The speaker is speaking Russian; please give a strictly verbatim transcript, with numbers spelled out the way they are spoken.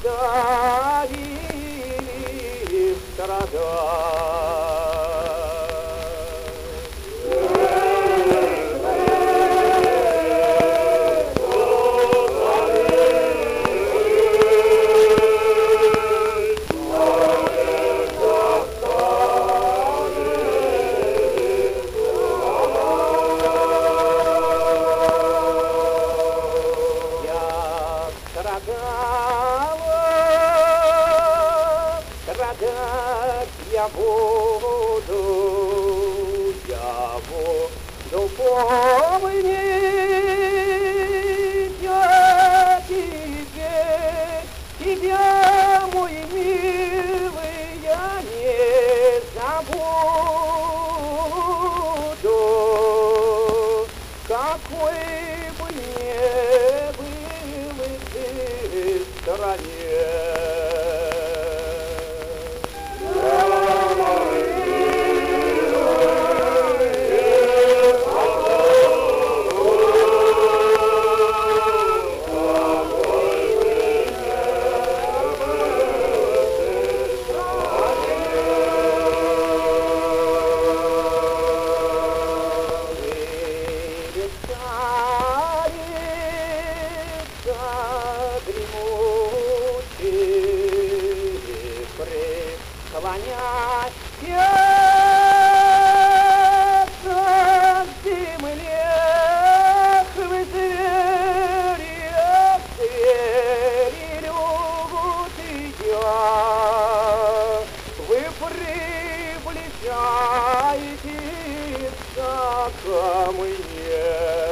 оставили страдать. Страдать я буду, я буду помнить я тебе, тебя, мой милый, я не забуду. Какой бы не был ты в стороне, склоняйся к земле, в зверях звери любят ее. Вы приближаетесь ко мне.